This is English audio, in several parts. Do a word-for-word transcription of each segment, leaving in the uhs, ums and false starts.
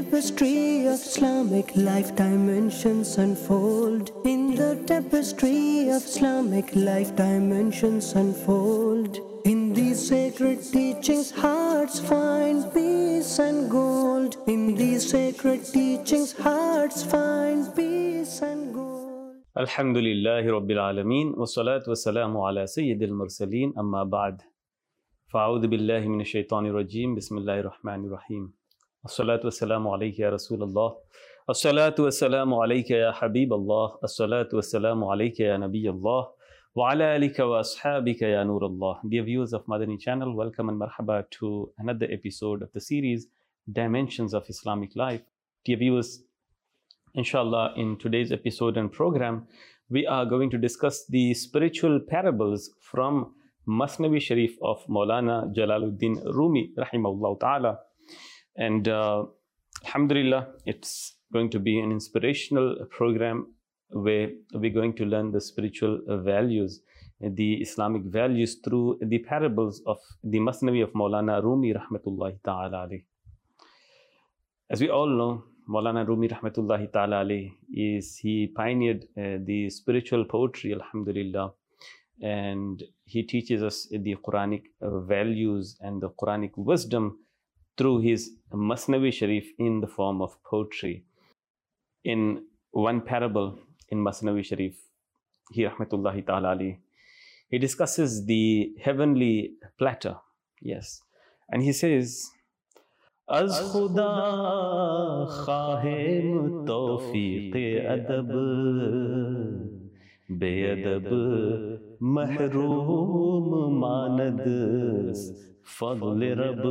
tapestry of Islamic life, dimensions unfold. In the tapestry of Islamic life, dimensions unfold. In these sacred teachings, hearts find peace and gold. In these sacred teachings, hearts find peace and gold. Alhamdulillahi Rabbil Alameen, wa salatu wa salamu ala Sayyidil Mursaleen, amma ba'd. Fa'udhu billahi minash shaitanir rajim, bismillahir rahmanir rahim. As-salatu wa salamu alayka ya Rasulallah. As-salatu wa salamu alayka ya Habiballah. As-salatu wa salamu alayka ya Nabiyallah. Wa ala alika wa ashabika ya Nurallah. Dear viewers of Madani channel, welcome and marhaba to another episode of the series Dimensions of Islamic Life. Dear viewers, inshallah, in today's episode and program, we are going to discuss the spiritual parables from Masnavi Sharif of Maulana Jalaluddin Rumi, rahimahullah ta'ala. And uh, alhamdulillah, it's going to be an inspirational program where we're going to learn the spiritual values, the Islamic values through the parables of the Masnavi of Maulana Rumi, rahmatullahi ta'ala alayh. As we all know, Maulana Rumi rahmatullahi ta'ala alayh is, he pioneered uh, the spiritual poetry, alhamdulillah, and he teaches us the Quranic uh, values and the Quranic wisdom through his Masnavi Sharif in the form of poetry. In one parable in Masnavi Sharif, he rahmatullahi ta'ala alayh, he discusses the heavenly platter, yes, and he says, از خدا خواهیم توفیق ادب بے ادب محروم ماند فضل رب.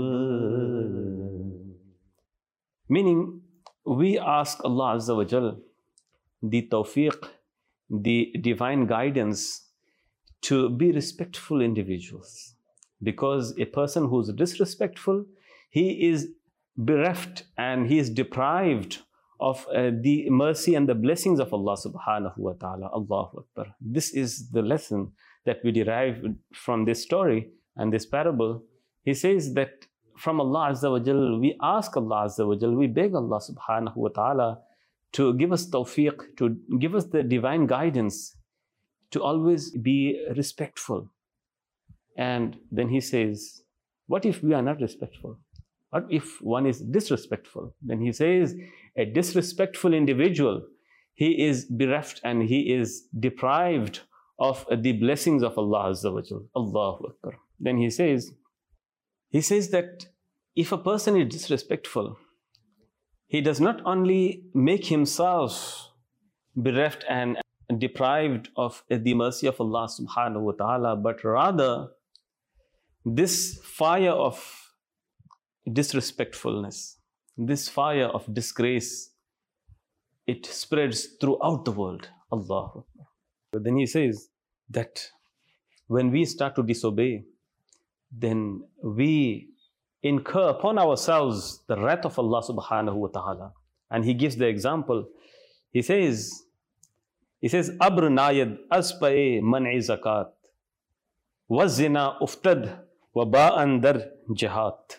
Meaning, we ask Allah Azza wa Jal the tawfiq, the divine guidance to be respectful individuals, because a person who's disrespectful, he is bereft and he is deprived of uh, the mercy and the blessings of Allah subhanahu wa ta'ala. Allahu Akbar. This is the lesson that we derive from this story and this parable. He says that from Allah Azza wa Jal, we ask Allah Azza wa Jal, we beg Allah subhanahu wa ta'ala to give us tawfiq, to give us the divine guidance, to always be respectful. And then he says, what if we are not respectful? What if one is disrespectful? Then he says, a disrespectful individual, he is bereft and he is deprived of the blessings of Allah Azza wa Jal. Allahu Akbar. Then he says, he says that if a person is disrespectful, he does not only make himself bereft and deprived of the mercy of Allah subhanahu wa ta'ala, but rather this fire of disrespectfulness, this fire of disgrace, it spreads throughout the world. Allahu Akbar. But then he says that when we start to disobey, then we incur upon ourselves the wrath of Allah subhanahu wa ta'ala. And he gives the example. He says, he says, Abr nayad aspae man'i zakat, wazina uftad wa ba'an dar jihat.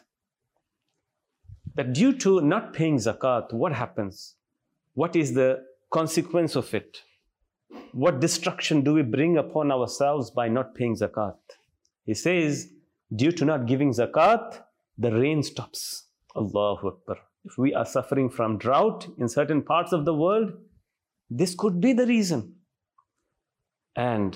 That due to not paying zakat, what happens? What is the consequence of it? What destruction do we bring upon ourselves by not paying zakat? He says, due to not giving zakat, the rain stops. Allahu Akbar. If we are suffering from drought in certain parts of the world, this could be the reason. And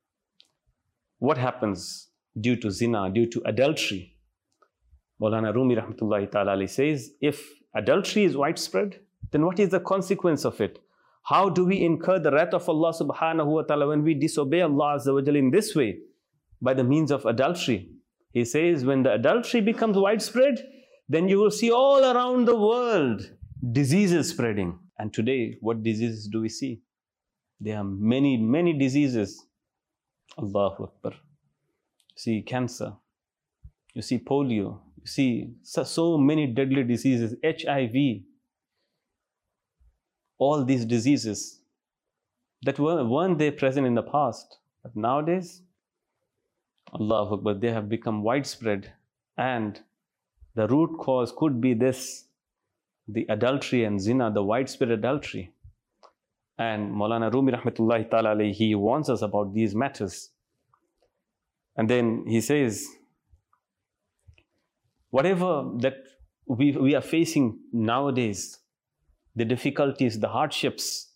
what happens due to zina, due to adultery? Maulana Rumi rahmatullahi ta'ala says, if adultery is widespread, then what is the consequence of it? How do we incur the wrath of Allah subhanahu wa ta'ala when we disobey Allah Azza wa Jalla in this way? By the means of adultery. He says, when the adultery becomes widespread, then you will see all around the world diseases spreading. And today, what diseases do we see? There are many, many diseases. Allahu Akbar. You see cancer. You see polio. You see so, so many deadly diseases, H I V. All these diseases that were, weren't they present in the past. But nowadays, Allahu Akbar, they have become widespread. And the root cause could be this, the adultery and zina, the widespread adultery. And Maulana Rumi rahmatullahi ta'ala alayhi, he warns us about these matters. And then he says, whatever that we, we are facing nowadays, the difficulties, the hardships,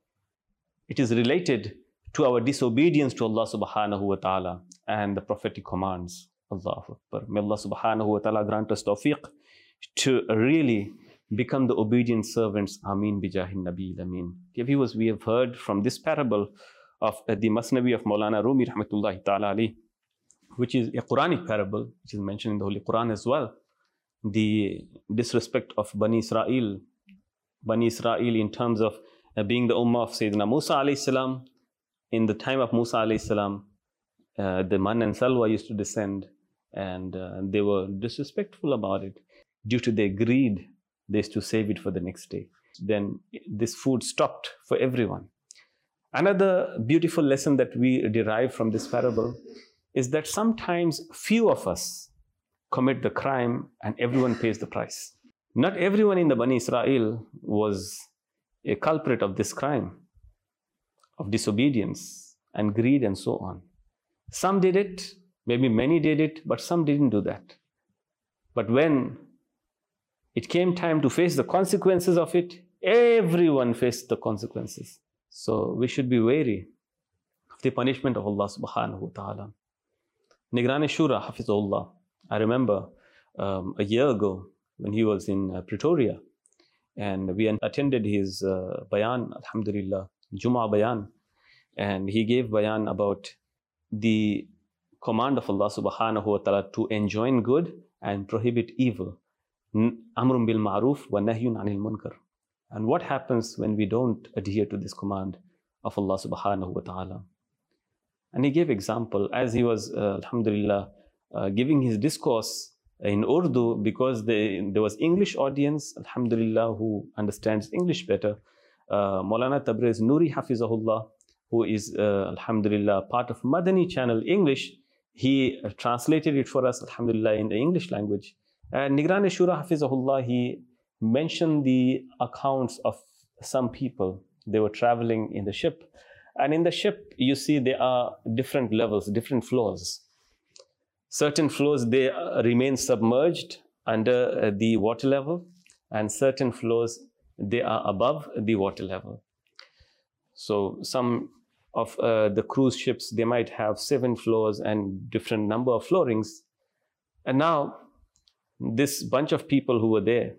it is related to our disobedience to Allah subhanahu wa ta'ala and the prophetic commands. Allahu Akbar. May Allah subhanahu wa ta'ala grant us tawfiq to really become the obedient servants. Ameen bijahin Nabi Ameen. Dear viewers, we have heard from this parable of uh, the Masnavi of Maulana Rumi rahmatullahi ta'ala alayhi, which is a Quranic parable, which is mentioned in the Holy Quran as well. The disrespect of Bani Israel, Bani Israel in terms of uh, being the ummah of Sayyidina Musa alayhi salam. In the time of Musa alayhi salam, uh, the man and salwa used to descend, and uh, they were disrespectful about it. Due to their greed, they used to save it for the next day. Then this food stopped for everyone. Another beautiful lesson that we derive from this parable is that sometimes few of us commit the crime and everyone pays the price. Not everyone in the Bani Israel was a culprit of this crime, of disobedience and greed and so on. Some did it, maybe many did it, but some didn't do that. But when it came time to face the consequences of it, everyone faced the consequences. So we should be wary of the punishment of Allah subhanahu wa ta'ala. Nigrani Shura, Hafizullah, I remember um, a year ago when he was in uh, Pretoria, and we attended his uh, bayan, alhamdulillah, Jum'ah bayan, and he gave bayan about the command of Allah subhanahu wa ta'ala to enjoin good and prohibit evil. Amrun bil ma'ruf wa nahyun anil munkar. And what happens when we don't adhere to this command of Allah subhanahu wa ta'ala? And he gave example as he was, uh, alhamdulillah, uh, giving his discourse in Urdu, because they, there was English audience, alhamdulillah, who understands English better. Uh, Maulana Tabriz Nuri Hafizahullah, who is, uh, alhamdulillah, part of Madani channel English, he uh, translated it for us, alhamdulillah, in the English language. And Nigrani Shura Hafizahullah, he mentioned the accounts of some people. They were traveling in the ship. And in the ship, you see there are different levels, different floors. Certain floors, they uh, remain submerged under uh, the water level, and certain floors, they are above the water level. So some of uh, the cruise ships, they might have seven floors and different number of floorings. And now, this bunch of people who were there,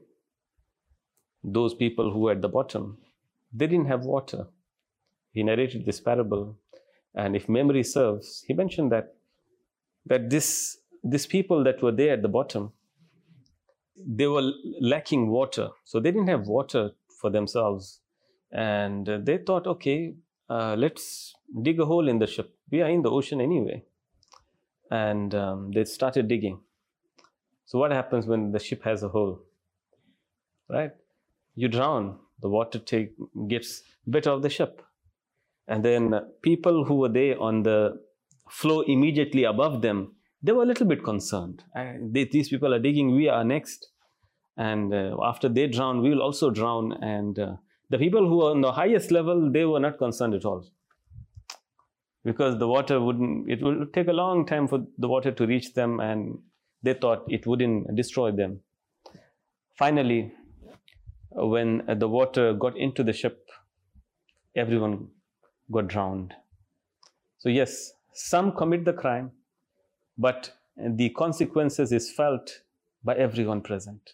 those people who were at the bottom, they didn't have water. He narrated this parable, and if memory serves, he mentioned that that this, these people that were there at the bottom, they were lacking water. So they didn't have water for themselves. And uh, they thought, okay, uh, let's dig a hole in the ship. We are in the ocean anyway. And um, they started digging. So what happens when the ship has a hole? Right? You drown. The water take, gets better of the ship. And then uh, people who were there on the floor immediately above them, they were a little bit concerned. Uh, they, these people are digging, we are next. And uh, after they drown, we will also drown. And uh, the people who are on the highest level, they were not concerned at all. Because the water wouldn't, it would take a long time for the water to reach them, and they thought it wouldn't destroy them. Finally, when the water got into the ship, everyone got drowned. So yes, some commit the crime, but the consequences is felt by everyone present.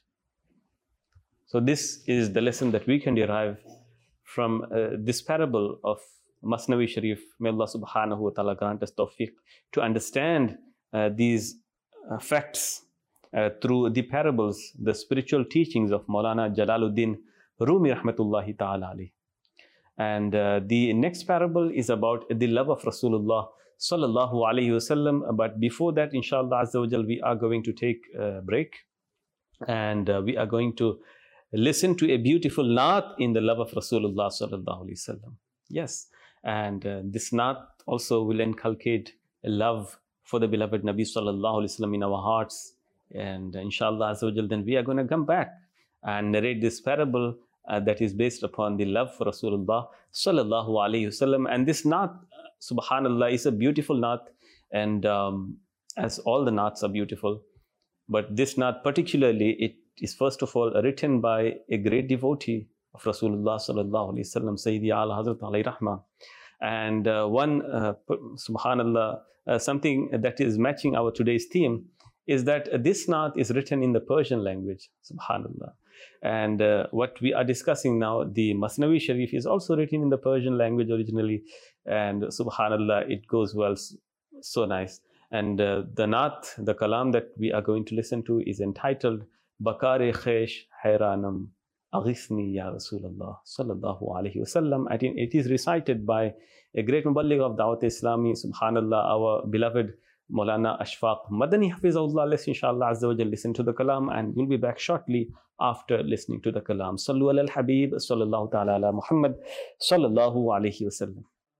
So this is the lesson that we can derive from uh, this parable of Masnavi Sharif. May Allah subhanahu wa ta'ala grant us tawfiq to understand uh, these uh, facts uh, through the parables, the spiritual teachings of Maulana Jalaluddin Rumi rahmatullahi ta'ala alayhi. And uh, the next parable is about the love of Rasulullah sallallahu alayhi wasallam. But before that, inshallah azza wa jal, we are going to take a break, and uh, we are going to listen to a beautiful naat in the love of Rasulullah sallallahu alayhi wasallam. Yes, and uh, this naat also will inculcate a love for the beloved Nabi sallallahu alayhi wasallam in our hearts. And uh, inshallah azza wa jal, then we are going to come back and narrate this parable uh, that is based upon the love for Rasulullah sallallahu alaihi wasallam. And this naat, subhanallah, is a beautiful naat, and um, as all the naats are beautiful, but this naat particularly, it is first of all written by a great devotee of Rasulullah sallallahu alaihi wasallam, Sayyidi Ala Hazrat alayhi rahma. And uh, one, uh, subhanallah, uh, something that is matching our today's theme is that uh, this naat is written in the Persian language, subhanallah. And uh, what we are discussing now, the Masnavi Sharif, is also written in the Persian language originally, and subhanallah, it goes well, so nice. And uh, the naat, the kalam that we are going to listen to is entitled Bakare Khesh Hayranam Aghisni Ya Rasulullah sallallahu alaihi wasallam. I think it is recited by a great muballigh of Dawat Islami, subhanallah, our beloved Maulana Ashfaq Madani Hafizahullah. Let's inshallah azza wa jal listen to the kalam, and we'll be back shortly after listening to the kalam. Sallu ala al-Habib sallallahu ta'ala ala Muhammad sallallahu alaihi wasallam.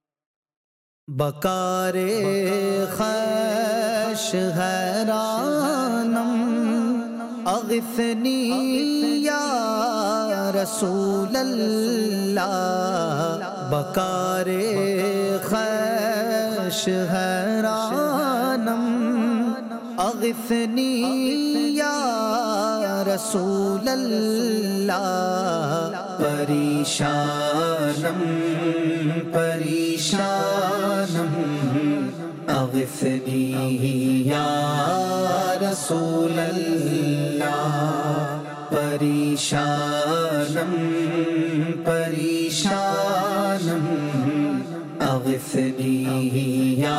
Bakare khash hayranam aghithni ya Rasulallah. Bakare khash hayranam aghithni ya Rasulallah. Parishanam parishanam aghithni ya Rasulallah. Parishanam parishanam aghithni ya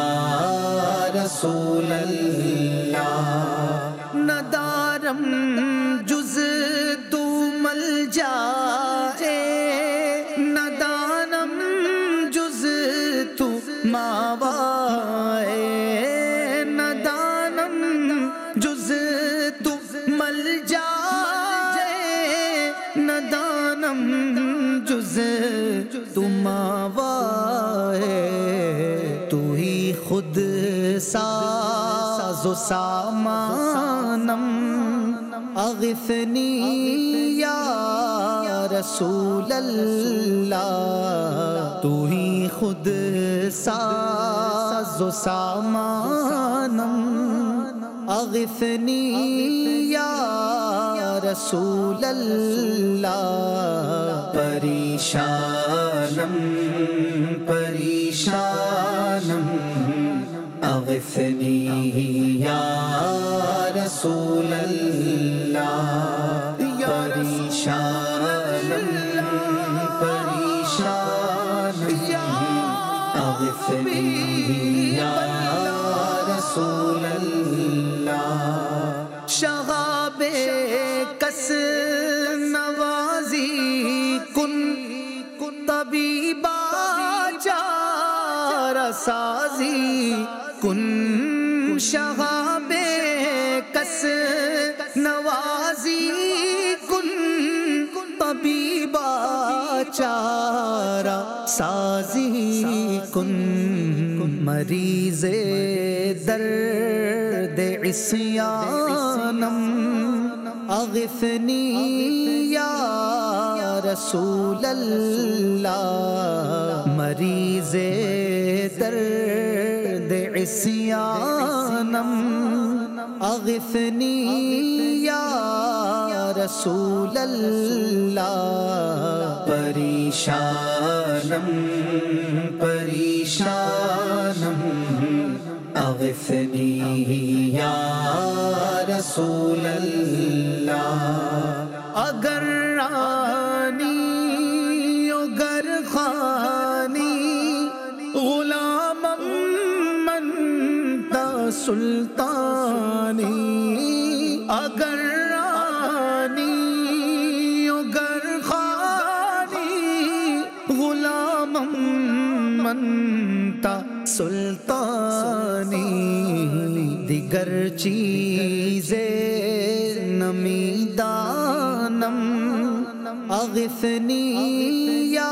Rasulallah. Nadaram juz tu mal jae, nadanam juz tu mawae, nadanam juz tu mal jae, nadanam juz tu mawae. Tu hi khud sazo samanam aghithni ya Rasulallah. Tu hi khud sazo samanam aghithni ya Rasulallah. Parishanam parishanam aghithni ya Rasulallah. Parishanam parishanam aghithni ya Rasulallah. Shagab-e kas nawazi kun tabiba chara sazi kun. Shagab-e kas nawazi kun tabiba chara sazi kun. Marize dard isyanam aghithni ya Rasulallah. Marize dard isyanam aghithni ya Rasulallah. Parishanam parishanam aghithni ya Rasulallah. Agar rani agar khani ghulamam manta sultani. Agar rani agar khani ghulamam manta sultani. Digar cheeze namidanam aghithni ya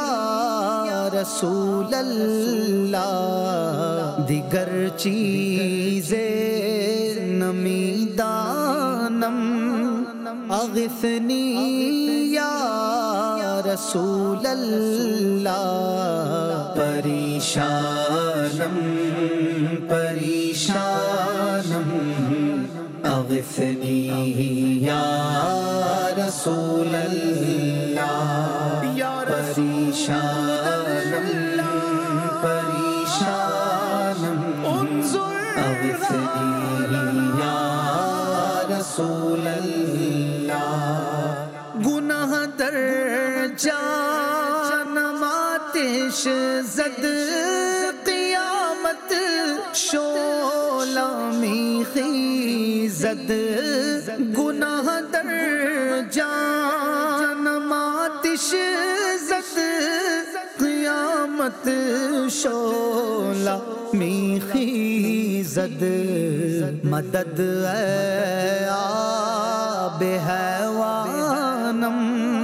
Rasulallah. Digar cheeze namidanam اغثنی یا رسول اللہ پریشانم پریشانم اغثنی یا رسول اللہ پریشانم پریشانم اغثنی یا رسول اللہ گناہ در جانم آتش زد قیامت شعلہ میخی زد گناہ در جانم آتش زد قیامت شعلہ میخی زد مدد اے آب حیوانم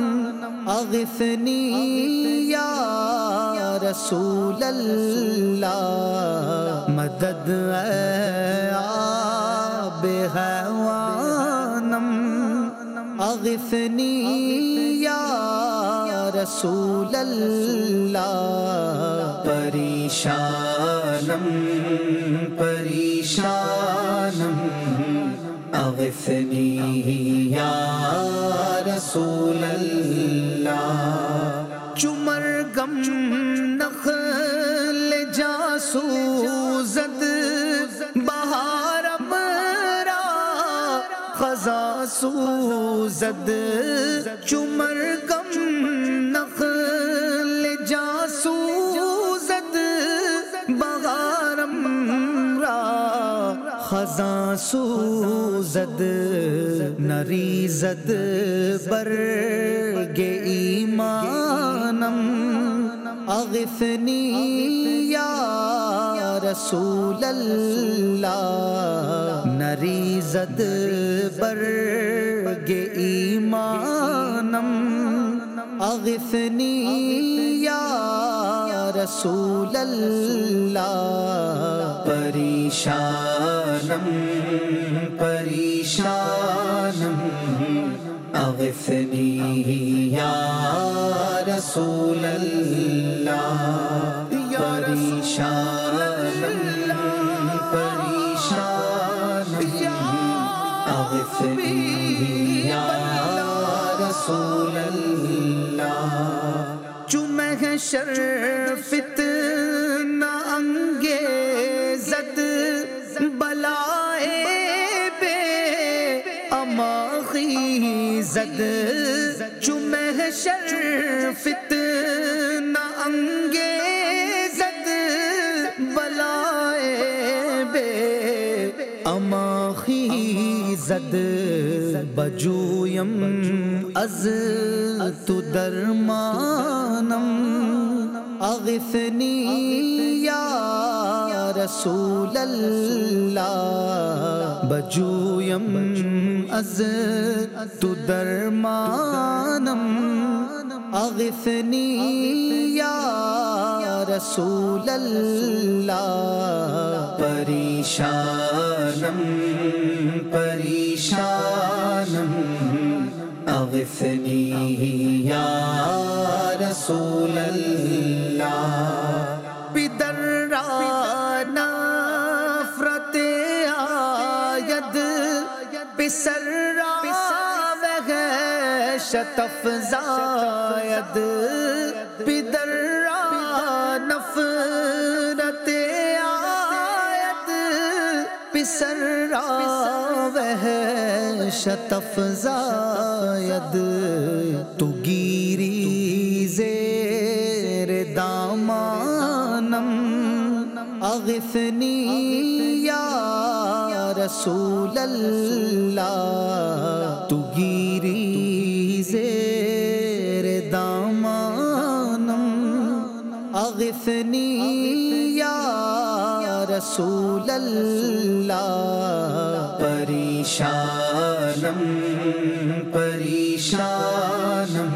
اغثنی یا رسول اللہ مدد اے آب حیوانم اغثنی یا رسول اللہ پریشانم پریشانم اغثنی یا رسول اللہ چمرگم نخل جاسو زد بہارم را خزا سوزد چمرگم نخل جاسو زد بہارم را خزاں سوزد نریزد برگ ایمانم اغثنی یا رسول اللہ نریزد برگ ایمانم اغثنی یا رسول اللہ پریشانم پریشانم اغثنی یا رسول اللہ پریشانم پریشانم اغثنی یا رسول اللہ محشر فتنہ انگیزد بلائے بے اما خیزد چو محشر فتنہ انگیزد بلائے بے اما خیزد بجویم از تو درمانم اغثنی یا رسول اللہ بجویم از تو درمانم اغثنی یا رسول اللہ پریشانم پریشانم اغثنی یا رسول اللہ پدر را نفرت آید پسر را وحشت افزاید پدر را نفرت آید پسر را وحشت افزاید تو گیری زیر دامانم اغثنی یا رسول اللہ تو گیری زیر دامانم اغثنی یا رسول اللہ پریشانم پریشانم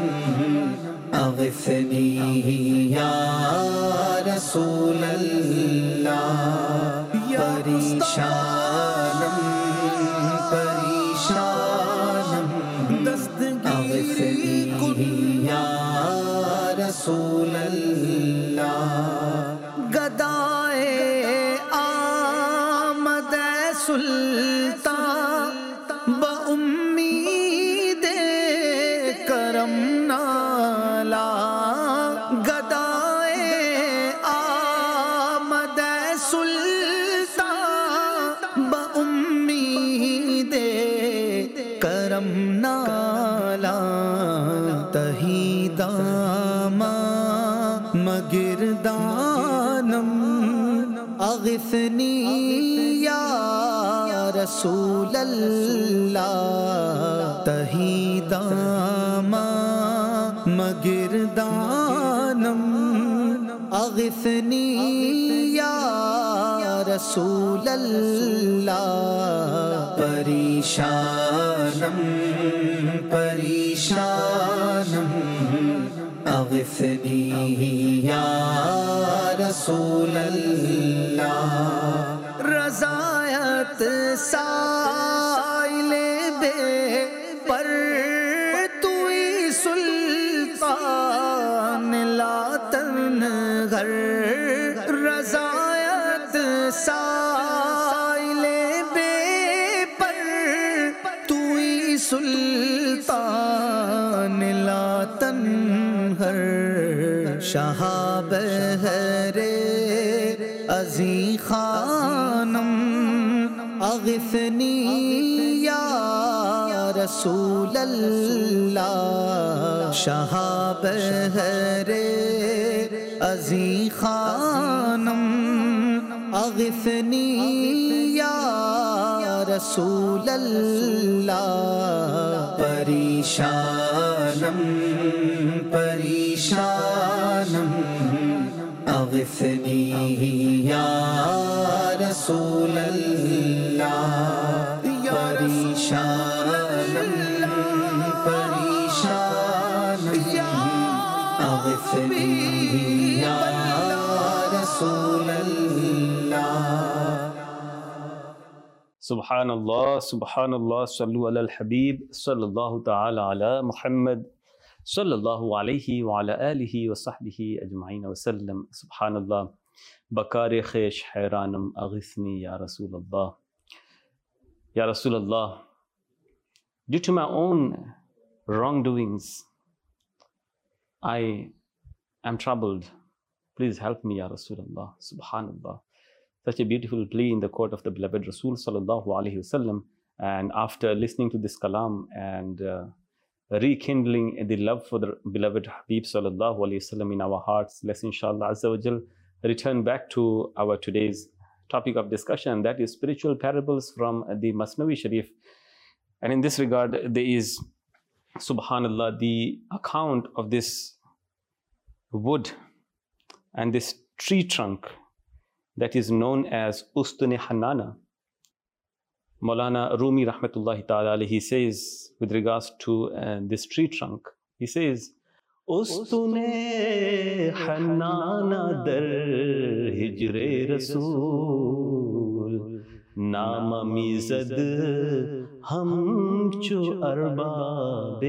اغثنی یا رسول اللہ پریشانم پریشانم رسول اللہ گدائے آمد سلطان بامید کرم نالا گدائے آمد سلطان بامید کرم نالا تہی داما مگردانم اغثنی یا رسول اللہ تہی داما مگردانم اغثنی یا رسول اللہ پریشانم پریشانم اغثنی یا رسول اللہ رضایت سائل بے پر توئی سلطان لا تنگر رضایت سائل بے پر توئی سلطان لا تنگر شہاب ہے ازی خانم اغثنی یا رسول اللہ شہاب ہے ازی خانم اغثنی یا رسول اللہ پریشانم پریشانم اغثنی یا رسول اللہ پریشانم پریشانم اغثنی یا رسول اللہ سبحان اللہ سبحان اللہ صلو علی الحبیب صلی اللہ تعالی علی محمد صلی اللہ علیہ وعلی آلہ وصحبہ اجمعین وسلم سبحان اللہ بکار خیش حیرانم اغثنی یا رسول اللہ یا رسول اللہ due to my own wrongdoings I am troubled, please help me ya Rasulullah subhanallah. Such a beautiful plea in the court of the beloved Rasul sallallahu alaihi wasallam. And after listening to this kalam and uh, rekindling the love for the beloved Habib sallallahu alaihi wasallam in our hearts, let's inshallah azza wa jal return back to our today's topic of discussion, that is spiritual parables from the Masnavi Sharif. And in this regard there is subhanallah the account of this wood and this tree trunk that is known as Ustun-e Hannana. Maulana Rumi rahmatullahi ta'ala alayhi says with regards to uh, this tree trunk, he says, Ustun-e Hannana dar hijre Rasool nama mizad hum chu arbab-e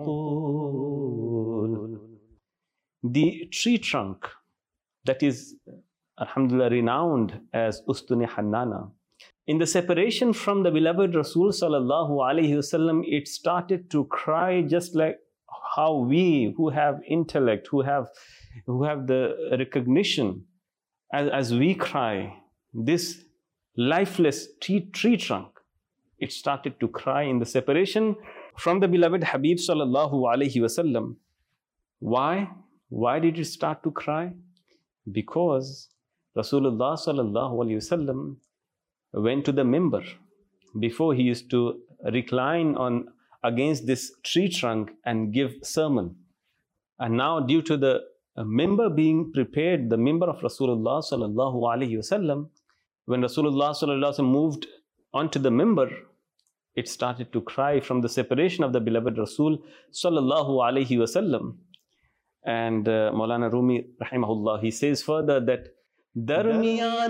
uqul. The tree trunk that is alhamdulillah renowned as Ustun-e Hannana, in the separation from the beloved Rasul sallallahu alaihi wasallam, it started to cry just like how we who have intellect, who have who have the recognition, as, as we cry, this lifeless tree, tree trunk, it started to cry in the separation from the beloved Habib sallallahu alaihi wasallam. Why? Why did it start to cry? Because Rasulullah sallallahu alaihi wasallam went to the mimbar. Before, he used to recline on against this tree trunk and give sermon. And now, due to the mimbar being prepared, the mimbar of Rasulullah sallallahu alaihi wasallam, when Rasulullah sallallahu alaihi wasallam moved onto the mimbar, it started to cry from the separation of the beloved Rasul sallallahu alaihi wasallam. And uh, Maulana Rumi rahimahullah, he says further that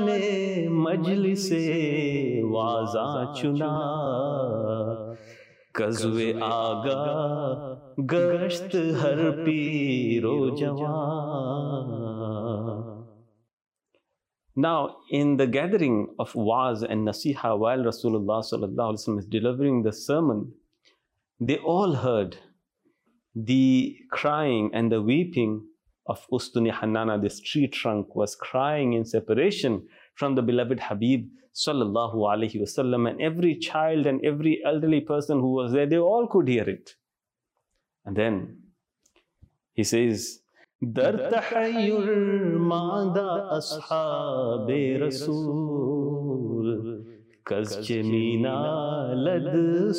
Darmiyane majlise waza chuna Kazwe aga gasht har piro jawan. Now, in the gathering of Waz and Nasiha, while Rasulullah sallallahu alaihi wasallam is delivering the sermon, they all heard the crying and the weeping of Ustuni Hannana. This tree trunk was crying in separation from the beloved Habib sallallahu alaihi wasallam, and every child and every elderly person who was there, they all could hear it. And then he says, Dar tahayyur ma'da ashabe Rasul, kazche mina lad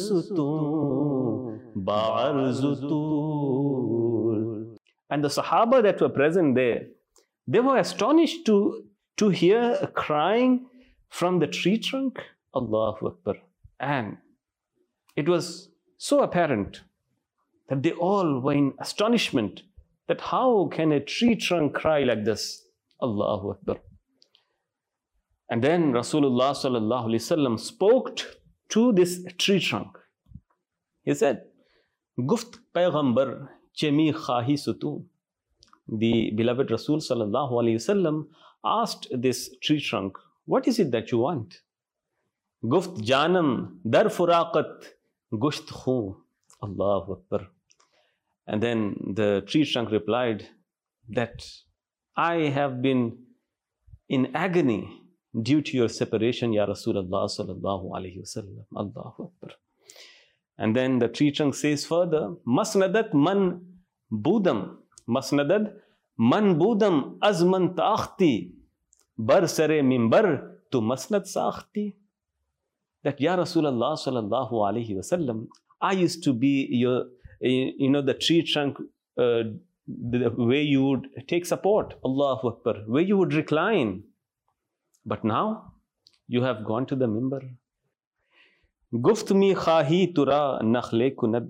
sutun ba'ar zutul. And the Sahaba that were present there, they were astonished to, to hear a crying from the tree trunk. Allahu Akbar. And it was so apparent that they all were in astonishment that how can a tree trunk cry like this? Allahu Akbar. And then Rasulullah sallallahu alaihi wasallam spoke to this tree trunk. He said, Guft Payghambar Chemi Khahi Sutu. The beloved Rasul sallallahu alaihi wasallam asked this tree trunk, what is it that you want? Guft Janam Dar Furaqat Gusht Khu. Allahu Akbar. And then the tree trunk replied that I have been in agony due to your separation, Ya Rasulullah sallallahu alaihi wasallam. Allahu Akbar. And then the tree trunk says further, Masnadat man budam, Masnadat man budam azman ta'akhti, bar sare mimbar tu masnad sa'akhti. That Ya Rasulullah sallallahu alaihi wasallam, I used to be your, you know, the tree trunk, uh, the way you would take support, Allahu Akbar, where you would recline. But now you have gone to the mimbar. Guft mi khahi tura nakhle kunad.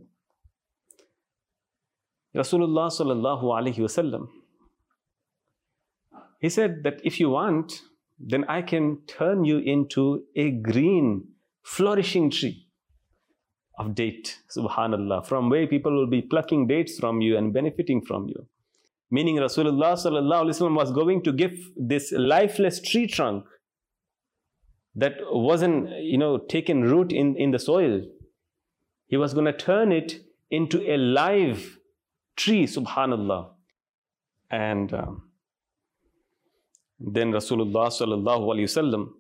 Rasulullah sallallahu alaihi wasallam, he said that if you want, then I can turn you into a green, flourishing tree of date, subhanallah, from where people will be plucking dates from you and benefiting from you. Meaning Rasulullah sallallahu alaihi wasallam was going to give this lifeless tree trunk that wasn't, you know, taken root in, in the soil. He was going to turn it into a live tree, subhanallah. And um, then Rasulullah sallallahu alaihi wasallam,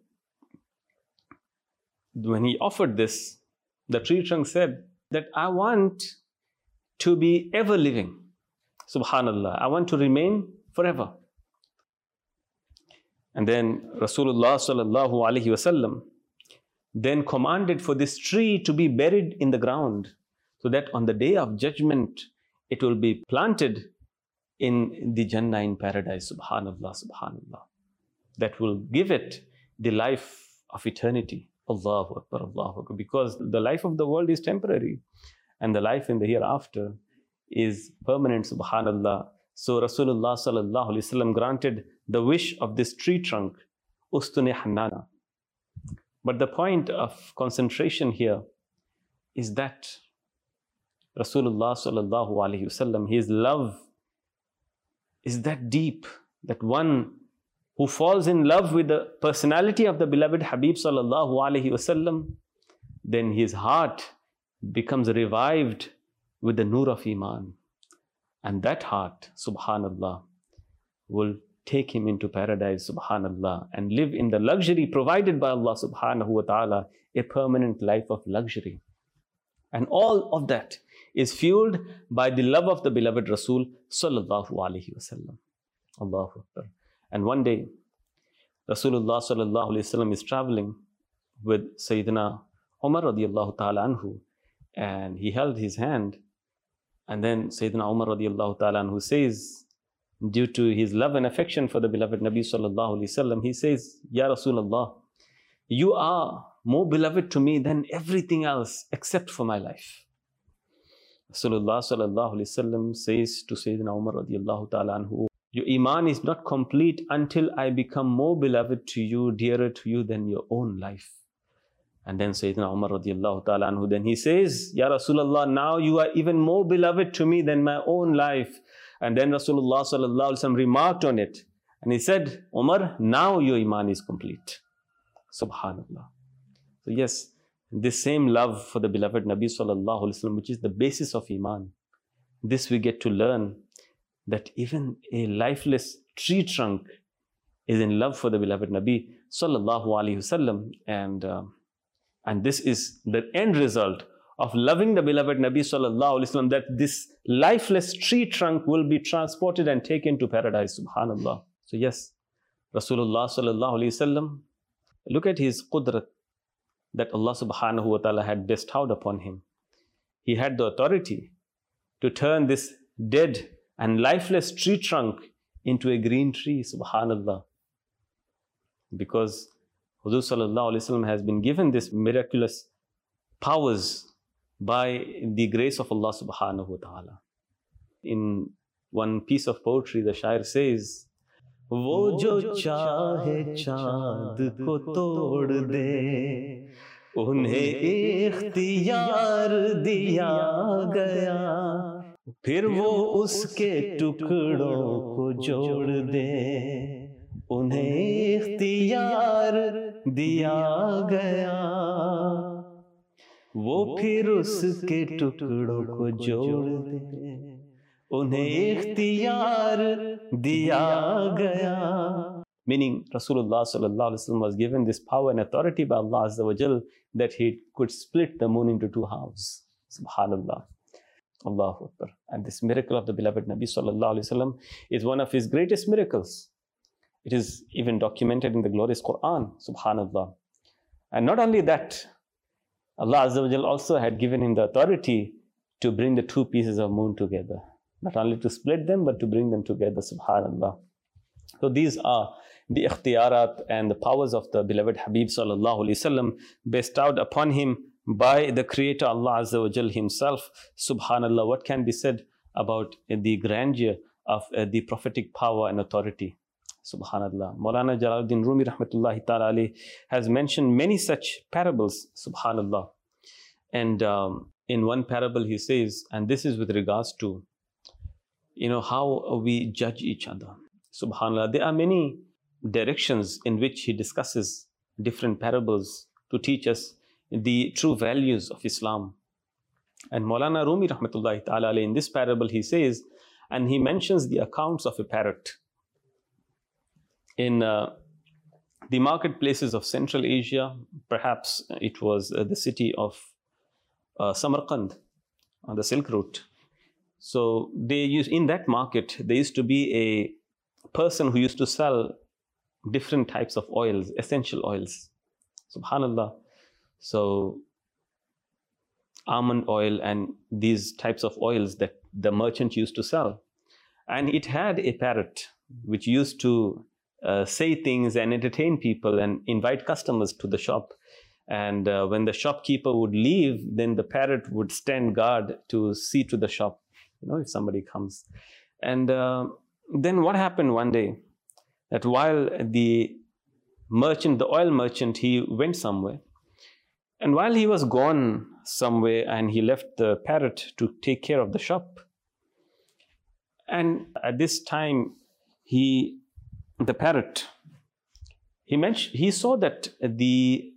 when he offered this, the tree trunk said that I want to be ever living. Subhanallah, I want to remain forever. And then Rasulullah sallallahu alaihi wasallam then commanded for this tree to be buried in the ground, so that on the day of judgment it will be planted in the Jannah, in paradise. Subhanallah, subhanallah. That will give it the life of eternity. Allahu Akbar, Allahu Akbar. Because the life of the world is temporary and the life in the hereafter is permanent, subhanallah. So Rasulullah sallallahu alaihi wasallam granted the wish of this tree trunk, Ustuni Hannana. But the point of concentration here is that Rasulullah sallallahu alaihi wasallam, his love is that deep that one who falls in love with the personality of the beloved Habib sallallahu alaihi wasallam, then his heart becomes revived with the nur of Iman. And that heart, subhanallah, will take him into paradise, subhanallah, and live in the luxury provided by Allah subhanahu wa ta'ala, a permanent life of luxury. And all of that is fueled by the love of the beloved Rasul sallallahu alaihi wasallam. Allahu Akbar. And one day, Rasulullah sallallahu alaihi wasallam is traveling with Sayyidina Umar radiallahu ta'ala anhu, and he held his hand. And then Sayyidina Umar radiallahu ta'ala anhu says, due to his love and affection for the beloved Nabi sallallahu alaihi wasallam, he says, Ya Rasulullah, you are more beloved to me than everything else except for my life. Rasulullah sallallahu alaihi wasallam says to Sayyidina Umar radiallahu ta'ala anhu, your iman is not complete until I become more beloved to you, dearer to you than your own life. And then Sayyidina Umar radiallahu ta'ala anhu, then he says, Ya Rasulullah, now you are even more beloved to me than my own life. And then Rasulullah sallallahu alaihi wasallam remarked on it. And he said, Umar, now your iman is complete. Subhanallah. So yes, this same love for the beloved Nabi sallallahu alaihi wasallam, which is the basis of iman. This we get to learn, that even a lifeless tree trunk is in love for the beloved Nabi sallallahu alaihi wasallam. And uh, And this is the end result of loving the beloved Nabi sallallahu alaihi wasallam, that this lifeless tree trunk will be transported and taken to paradise. Subhanallah. So yes, Rasulullah sallallahu alaihi wasallam, look at his qudrat that Allah subhanahu wa ta'ala had bestowed upon him. He had the authority to turn this dead and lifeless tree trunk into a green tree. Subhanallah. Because Hudur sallallahu alaihi wasallam has been given this miraculous powers by the grace of Allah subhanahu wa ta'ala. In one piece of poetry, the shair says, "Wo jo chahe chaand ko tod de, unhe ikhtiyar diya gaya, phir wo uske tukdon ko jod de, unhe ikhtiyar दिया गया, वो फिर उसके टुकड़ों को जोड़ दे, उन्हें इख्तियार दिया गया." Meaning, Rasulullah sallallahu alaihi wasallam was given this power and authority by Allah Azza wa Jal, that he could split the moon into two halves. Subhanallah. Allahu Akbar. And this miracle of the beloved Nabi sallallahu alaihi wasallam is one of his greatest miracles. It is even documented in the glorious Quran, subhanallah. And not only that, Allah Azza wa Jal also had given him the authority to bring the two pieces of moon together. Not only to split them, but to bring them together, subhanallah. So these are the ikhtiyarat and the powers of the beloved Habib sallallahu alaihi wasallam, bestowed upon him by the Creator Allah Azza wa Jal himself. Subhanallah, what can be said about the grandeur of uh, the prophetic power and authority? Subhanallah. Maulana Jalaluddin Rumi rahmatullahi ta'ala alayhi has mentioned many such parables, subhanallah. And um, in one parable he says, and this is with regards to, you know, how we judge each other. Subhanallah. There are many directions in which he discusses different parables to teach us the true values of Islam. And Maulana Rumi rahmatullahi ta'ala alayhi, in this parable he says, and he mentions the accounts of a parrot. In uh, the marketplaces of Central Asia, perhaps it was uh, the city of uh, Samarkand on the Silk Route. So they used, in that market, there used to be a person who used to sell different types of oils, essential oils. Subhanallah. So almond oil and these types of oils that the merchant used to sell. And it had a parrot which used to Uh, say things and entertain people and invite customers to the shop. And uh, when the shopkeeper would leave, then the parrot would stand guard to see to the shop, you know, if somebody comes. And uh, then what happened one day, that while the merchant, the oil merchant, he went somewhere. And while he was gone somewhere and he left the parrot to take care of the shop. And at this time, he The parrot, he mentioned, he saw that the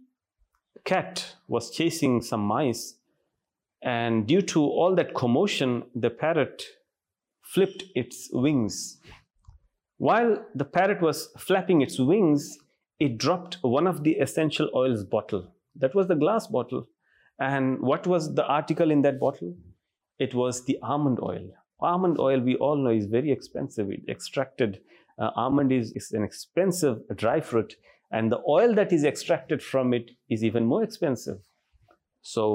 cat was chasing some mice, and due to all that commotion, the parrot flipped its wings. While the parrot was flapping its wings, it dropped one of the essential oils bottle. That was the glass bottle. And what was the article in that bottle? It was the almond oil. Almond oil, we all know, is very expensive. It extracted Uh, almond is, is an expensive dry fruit, and the oil that is extracted from it is even more expensive. So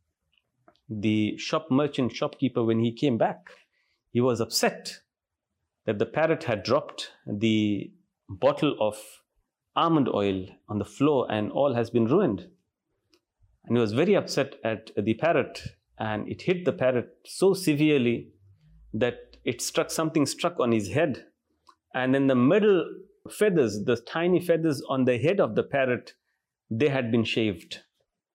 the shop merchant, shopkeeper, when he came back, he was upset that the parrot had dropped the bottle of almond oil on the floor and all has been ruined. And he was very upset at the parrot, and it hit the parrot so severely that it struck, something struck on his head. And then the middle feathers, the tiny feathers on the head of the parrot, they had been shaved.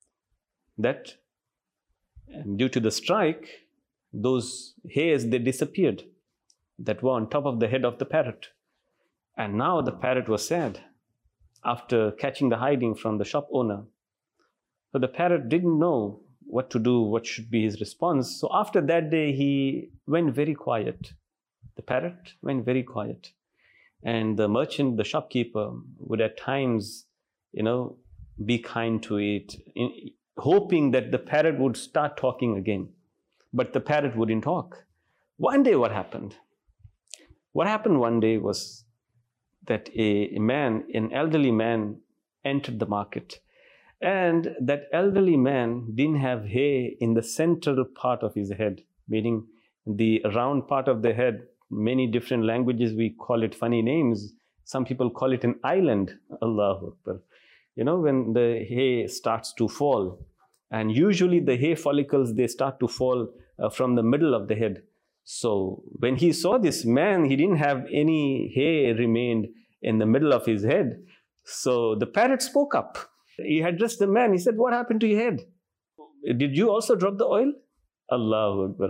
that due to the strike, those hairs, they disappeared that were on top of the head of the parrot. And now the parrot was sad after catching the hiding from the shop owner. So the parrot didn't know what to do, what should be his response. So after that day, he went very quiet. The parrot went very quiet. And the merchant, the shopkeeper, would at times, you know, be kind to it, in, hoping that the parrot would start talking again. But the parrot wouldn't talk. One day what happened? What happened one day was that a man, an elderly man, entered the market. And that elderly man didn't have hair in the central part of his head, meaning the round part of the head. Many different languages, we call it funny names. Some people call it an island. Allahu Akbar. You know, when the hair starts to fall, and usually the hair follicles, they start to fall uh, from the middle of the head. So when he saw this man, he didn't have any hair remained in the middle of his head. So the parrot spoke up. He addressed the man. He said, "What happened to your head? Did you also drop the oil?" Allahu Akbar.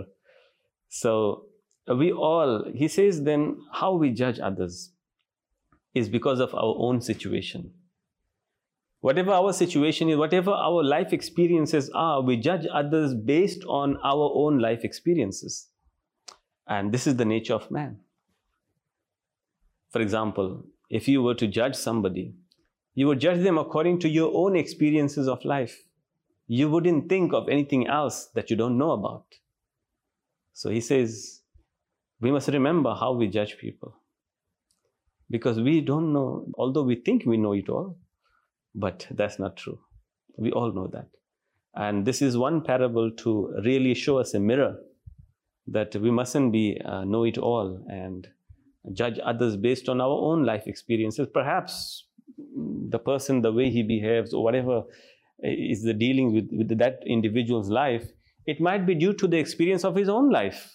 So we all, he says, then how we judge others is because of our own situation. Whatever our situation is, whatever our life experiences are, we judge others based on our own life experiences. And this is the nature of man. For example, if you were to judge somebody, you would judge them according to your own experiences of life. You wouldn't think of anything else that you don't know about. So he says, we must remember how we judge people. Because we don't know, although we think we know it all, but that's not true. We all know that. And this is one parable to really show us a mirror that we mustn't be uh, know-it-all and judge others based on our own life experiences. Perhaps the person, the way he behaves or whatever is the dealing with, with that individual's life, it might be due to the experience of his own life.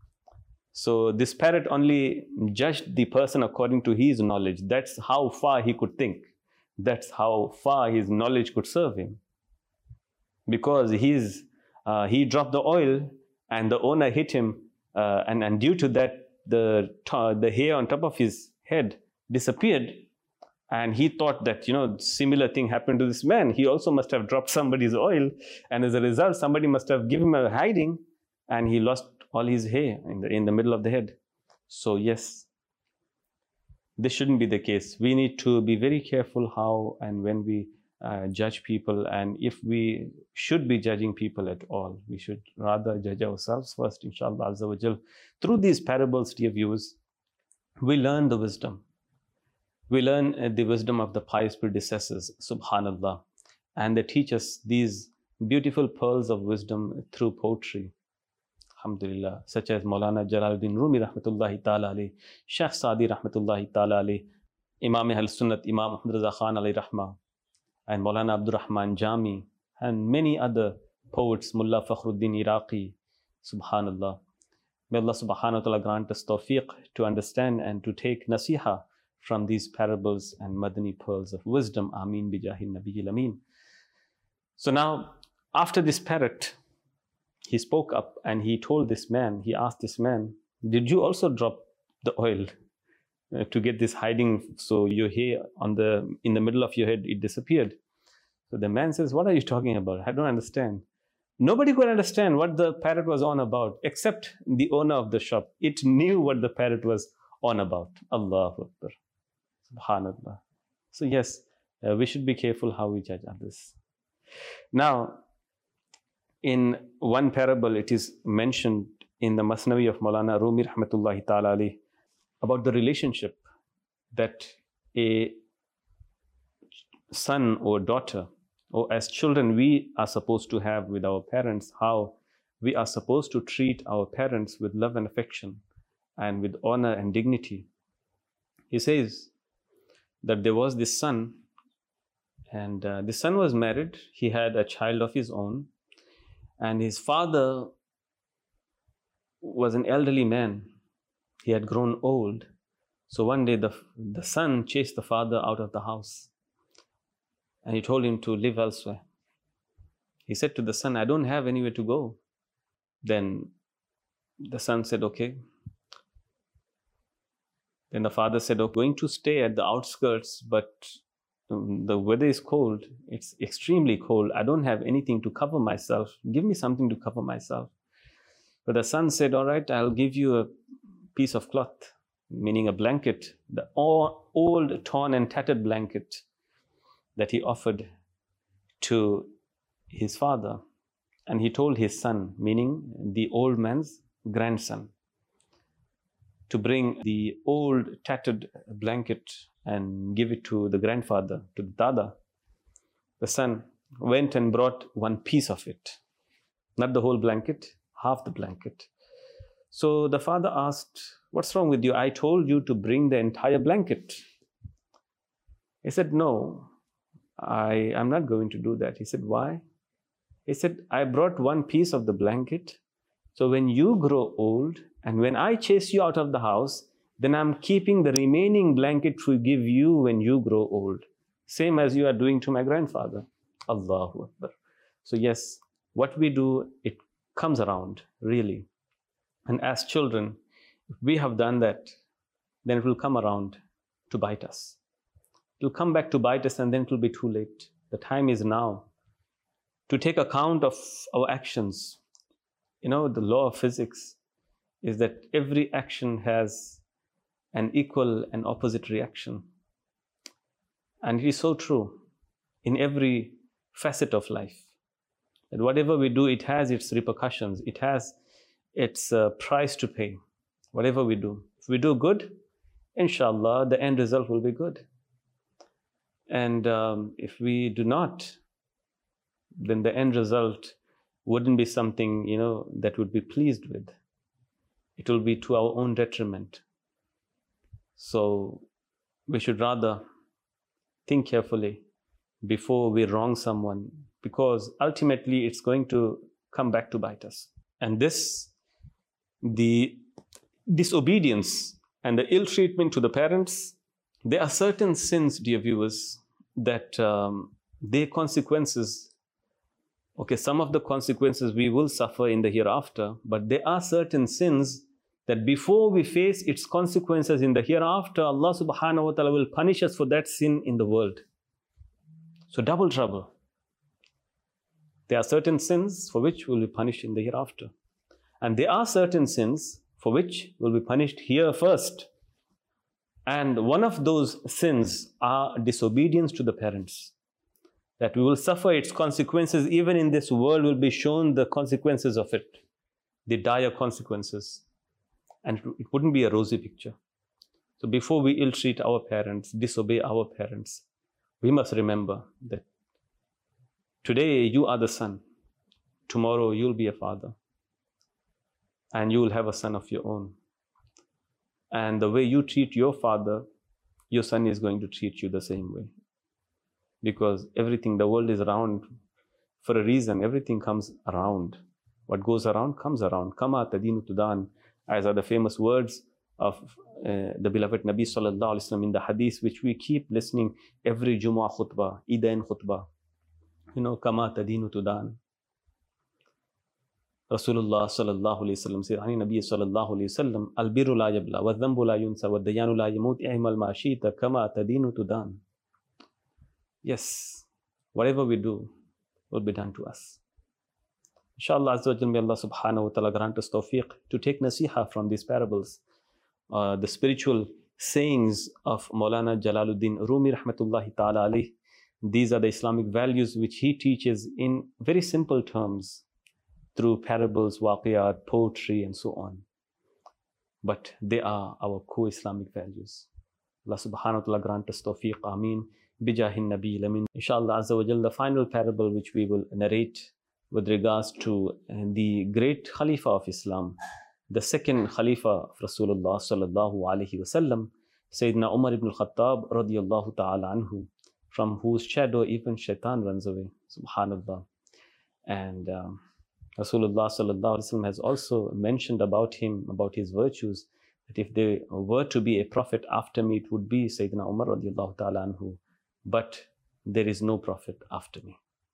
So this parrot only judged the person according to his knowledge. That's how far he could think. That's how far his knowledge could serve him. Because he's, uh, he dropped the oil and the owner hit him. Uh, and, and due to that, the, the hair on top of his head disappeared. And he thought that, you know, similar thing happened to this man. He also must have dropped somebody's oil. And as a result, somebody must have given him a hiding. And he lost all his hair in the, in the middle of the head. So yes, this shouldn't be the case. We need to be very careful how and when we uh, judge people. And if we should be judging people at all, we should rather judge ourselves first, inshallah azza wa jal. Through these parables, dear viewers, we learn the wisdom. We learn uh, the wisdom of the pious predecessors, subhanallah. And they teach us these beautiful pearls of wisdom through poetry. Alhamdulillah, such as Maulana Jalaluddin Rumi rahmatullahi ta'ala alayhi, Shaykh Saadi rahmatullahi ta'ala alayhi, Imam Ahl Sunnat, Imam Ahmad Raza Khan alayhi rahmah, and Maulana Abdul Rahman Jami, and many other poets, Mullah Fakhruddin Iraqi, subhanallah. May Allah subhanahu wa ta'ala grant us tawfiq to understand and to take nasiha from these parables and Madani pearls of wisdom. Ameen bi jahi nabiyil ameen. So now, after this parrot, he spoke up and he told this man, he asked this man, did you also drop the oil uh, to get this hiding so your hair on the, in the middle of your head, it disappeared? So the man says, what are you talking about? I don't understand. Nobody could understand what the parrot was on about except the owner of the shop. It knew what the parrot was on about. Allahu Akbar. Subhanallah. So yes, uh, we should be careful how we judge others. Now, in one parable, it is mentioned in the Masnavi of Maulana Rumi rahmatullahi ta'ala alayhi about the relationship that a son or daughter, or as children, we are supposed to have with our parents, how we are supposed to treat our parents with love and affection and with honor and dignity. He says that there was this son, and uh, the son was married. He had a child of his own. And his father was an elderly man. He had grown old. So one day the, the son chased the father out of the house. And he told him to live elsewhere. He said to the son, I don't have anywhere to go. Then the son said, okay. Then the father said, oh, going to stay at the outskirts, but um, the weather is cold. It's extremely cold. I don't have anything to cover myself. Give me something to cover myself. But the son said, all right, I'll give you a piece of cloth, meaning a blanket, the old, torn and tattered blanket that he offered to his father. And he told his son, meaning the old man's grandson, to bring the old tattered blanket and give it to the grandfather, to the dada. The son went and brought one piece of it, not the whole blanket, half the blanket. So the father asked, what's wrong with you? I told you to bring the entire blanket. He said, no, I am not going to do that. He said, why? He said, I brought one piece of the blanket. So when you grow old and when I chase you out of the house, then I'm keeping the remaining blanket to give you when you grow old. Same as you are doing to my grandfather. Allahu Akbar. So yes, what we do, it comes around, really. And as children, if we have done that, then it will come around to bite us. It will come back to bite us, and then it will be too late. The time is now to take account of our actions. You know, the law of physics is that every action has an equal and opposite reaction. And it is so true in every facet of life. That whatever we do, it has its repercussions. It has its uh, price to pay. Whatever we do. If we do good, inshallah, the end result will be good. And um, if we do not, then the end result wouldn't be something, you know, that would be pleased with. It will be to our own detriment. So we should rather think carefully before we wrong someone, because ultimately it's going to come back to bite us. And this, the disobedience and the ill treatment to the parents, there are certain sins, dear viewers, that um, their consequences, okay, some of the consequences we will suffer in the hereafter, but there are certain sins that before we face its consequences in the hereafter, Allah subhanahu wa ta'ala will punish us for that sin in the world. So double trouble. There are certain sins for which we will be punished in the hereafter. And there are certain sins for which we will be punished here first. And one of those sins are disobedience to the parents. That we will suffer its consequences, even in this world will be shown the consequences of it, the dire consequences. And it wouldn't be a rosy picture. So before we ill-treat our parents, disobey our parents, we must remember that today you are the son, tomorrow you'll be a father, and you will have a son of your own. And the way you treat your father, your son is going to treat you the same way. Because everything, the world is around for a reason. Everything comes around. What goes around comes around. Kama tadinu tudan, as are the famous words of uh, the beloved Nabi sallallahu alaihi wasallam in the hadith, which we keep listening every Jumu'ah khutbah, Eidain khutbah. You know, Kama tadinu tudan. Rasulullah sallallahu alaihi wasallam said, Ani Nabi sallallahu alaihi wasallam, Al-birru la yabla, wa dhanbu la yunsa, wa dayanu la yamut, i'mal ma shita, kama tadinu tudan. Yes, whatever we do will be done to us. Inshallah, Azza wa Jal, may Allah subhanahu wa ta'ala grant us tawfiq to take nasiha from these parables, uh, the spiritual sayings of Maulana Jalaluddin Rumi rahmatullahi ta'ala alayh. These are the Islamic values which he teaches in very simple terms through parables, waqiyat, poetry and so on. But they are our core Islamic values. Allah subhanahu wa ta'ala grant us tawfiq, ameen. Bijahin Nabi Lamin. Inshallah, Azza wa Jal, the final parable which we will narrate with regards to the great Khalifa of Islam, the second Khalifa of Rasulullah sallallahu alaihi wasallam, Sayyidina Umar ibn al-Khattab radiyallahu ta'ala anhu, from whose shadow even shaitan runs away. Subhanallah. And um, Rasulullah sallallahu alaihi wasallam has also mentioned about him, about his virtues, that if there were to be a prophet after me, it would be Sayyidina Umar radiyallahu ta'ala anhu. But there is no prophet after me.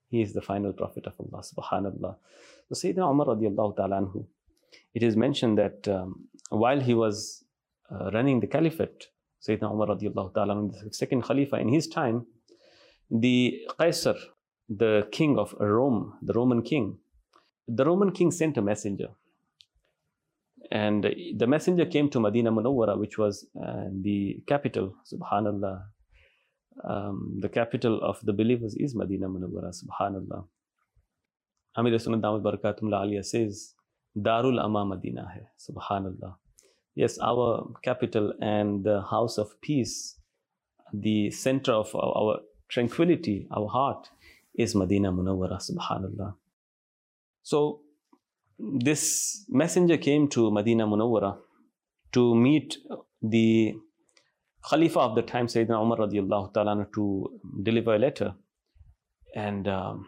He is the final prophet of Allah, subhanallah. So Sayyidina Umar radiallahu ta'ala anhu, it is mentioned that um, while he was uh, running the caliphate, Sayyidina Umar radiallahu ta'ala anhu, the second Khalifa in his time, the Qaisar, the king of Rome, the Roman king, the Roman king sent a messenger. And the messenger came to Medina Munawwara, which was uh, the capital, subhanallah. Um, the capital of the believers is Medina Munawwara, subhanallah. Amir Sunnat Damat Barakatullah Aliyah says, Darul Ama Medina hai, subhanallah. Yes, our capital and the house of peace, the center of our, our tranquility, our heart is Medina Munawwara, subhanallah. So this messenger came to Medina Munawwara to meet the Khalifa of the time, Sayyidina Umar radiallahu ta'ala, to deliver a letter. And um,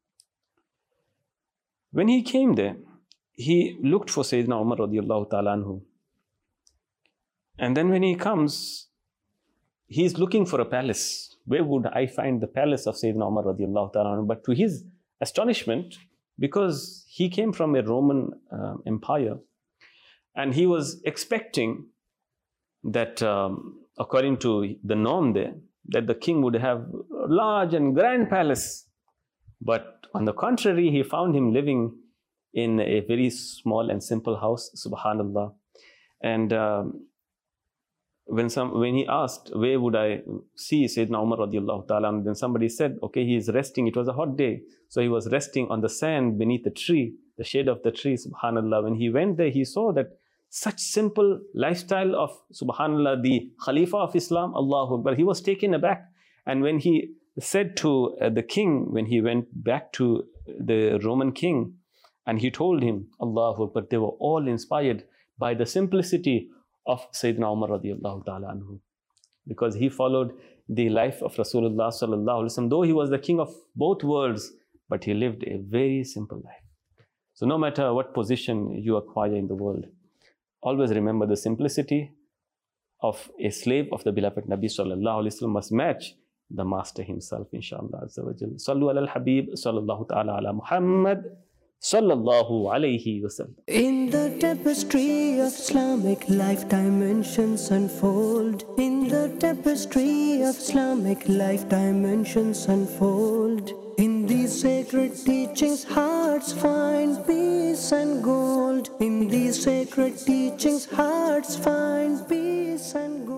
when he came there, he looked for Sayyidina Umar radiallahu ta'ala anhu. And then when he comes, he is looking for a palace. Where would I find the palace of Sayyidina Umar radiallahu ta'ala anhu? But to his astonishment, because he came from a Roman uh, empire, and he was expecting that, um, according to the norm there, that the king would have a large and grand palace. But on the contrary, he found him living in a very small and simple house, subhanallah. And um, when some when he asked, where would I see Sayyidina Umar radiallahu ta'ala, then somebody said, okay, he is resting. It was a hot day, so he was resting on the sand beneath the tree, the shade of the tree, subhanallah. When he went there, he saw that such simple lifestyle of, subhanallah, the Khalifa of Islam, Allahu Akbar. He was taken aback. And when he said to uh, the king, when he went back to the Roman king, and he told him, Allahu Akbar, they were all inspired by the simplicity of Sayyidina Umar radiallahu ta'ala anhu. Because he followed the life of Rasulullah sallallahu alaihi wasallam. Though he was the king of both worlds, but he lived a very simple life. So no matter what position you acquire in the world, always remember the simplicity of a slave of the beloved Nabi sallallahu alaihi wasallam must match the master himself, inshallah azza wa jal. Sallu ala al-Habib sallallahu ta'ala ala Muhammad sallallahu alayhi wasallam. In the tapestry of Islamic life, dimensions unfold. In the tapestry of Islamic life, dimensions unfold. In these sacred teachings, hearts find peace and gold. In these sacred teachings, hearts find peace and gold.